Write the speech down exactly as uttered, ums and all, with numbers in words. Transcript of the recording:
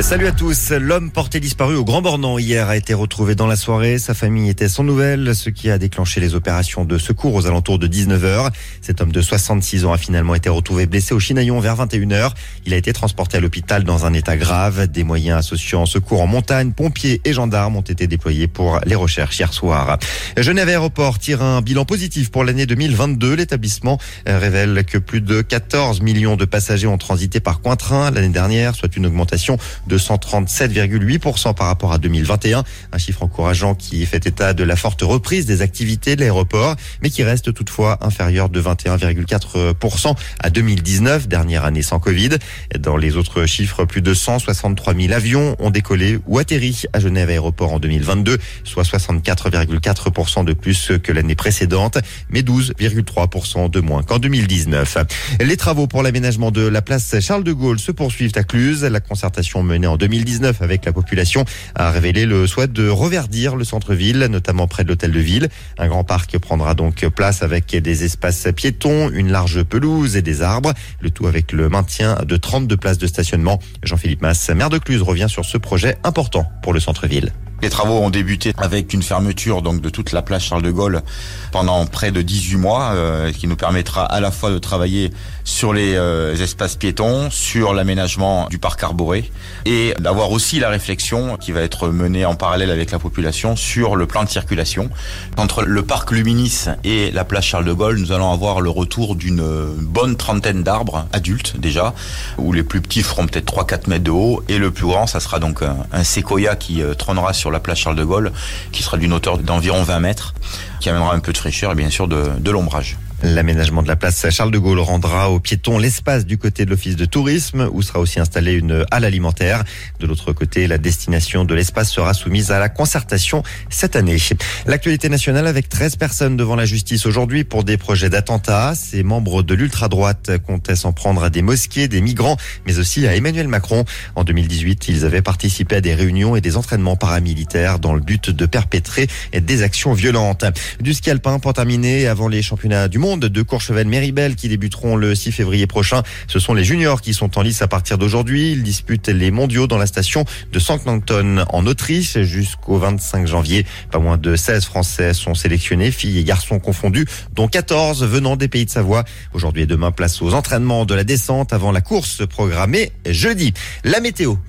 Salut à tous. L'homme porté disparu au Grand Bornand hier a été retrouvé dans la soirée. Sa famille était sans nouvelles, ce qui a déclenché les opérations de secours aux alentours de dix-neuf heures. Cet homme de soixante-six ans a finalement été retrouvé blessé au Chinaillon vers vingt et une heures. Il a été transporté à l'hôpital dans un état grave. Des moyens associant secours en montagne, pompiers et gendarmes ont été déployés pour les recherches hier soir. Genève Aéroport tire un bilan positif pour l'année deux mille vingt-deux. L'établissement révèle que plus de quatorze millions de passagers ont transité par Cointrin l'année dernière, soit une augmentation de cent trente-sept virgule huit pour cent par rapport à deux mille vingt et un. Un chiffre encourageant qui fait état de la forte reprise des activités de l'aéroport, mais qui reste toutefois inférieur de vingt et un virgule quatre pour cent à deux mille dix-neuf, dernière année sans Covid. Dans les autres chiffres, plus de cent soixante-trois mille avions ont décollé ou atterri à Genève Aéroport en deux mille vingt-deux, soit soixante-quatre virgule quatre pour cent de plus que l'année précédente, mais douze virgule trois pour cent de moins qu'en deux mille dix-neuf. Les travaux pour l'aménagement de la place Charles de Gaulle se poursuivent à Cluses. La concertation menée en deux mille dix-neuf avec la population a révélé le souhait de reverdir le centre-ville, notamment près de l'hôtel de ville. Un grand parc prendra donc place avec des espaces piétons, une large pelouse et des arbres. Le tout avec le maintien de trente-deux places de stationnement. Jean-Philippe Masse, maire de Cluses, revient sur ce projet important pour le centre-ville. Les travaux ont débuté avec une fermeture donc de toute la place Charles de Gaulle pendant près de dix-huit mois, euh, qui nous permettra à la fois de travailler sur les euh, espaces piétons, sur l'aménagement du parc arboré et d'avoir aussi la réflexion qui va être menée en parallèle avec la population sur le plan de circulation. Entre le parc Luminis et la place Charles de Gaulle, nous allons avoir le retour d'une bonne trentaine d'arbres adultes déjà, où les plus petits feront peut-être trois à quatre mètres de haut et le plus grand, ça sera donc un, un séquoia qui euh, trônera sur la place Charles de Gaulle, qui sera d'une hauteur d'environ vingt mètres, qui amènera un peu de fraîcheur et bien sûr de, de l'ombrage. L'aménagement de la place Charles de Gaulle rendra aux piétons l'espace du côté de l'office de tourisme, où sera aussi installée une halle alimentaire. De l'autre côté, la destination de l'espace sera soumise à la concertation cette année. L'actualité nationale avec treize personnes devant la justice aujourd'hui pour des projets d'attentats. Ces membres de l'ultra-droite comptaient s'en prendre à des mosquées, des migrants, mais aussi à Emmanuel Macron. En deux mille dix-huit, ils avaient participé à des réunions et des entraînements paramilitaires dans le but de perpétrer des actions violentes. Du ski alpin pour terminer avant les championnats du monde de Courchevel-Méribel qui débuteront le six février prochain. Ce sont les juniors qui sont en lice à partir d'aujourd'hui. Ils disputent les mondiaux dans la station de Sanknangton en Autriche jusqu'au vingt-cinq janvier. Pas moins de seize Français sont sélectionnés, filles et garçons confondus, dont quatorze venant des pays de Savoie. Aujourd'hui et demain, place aux entraînements de la descente avant la course programmée jeudi. La météo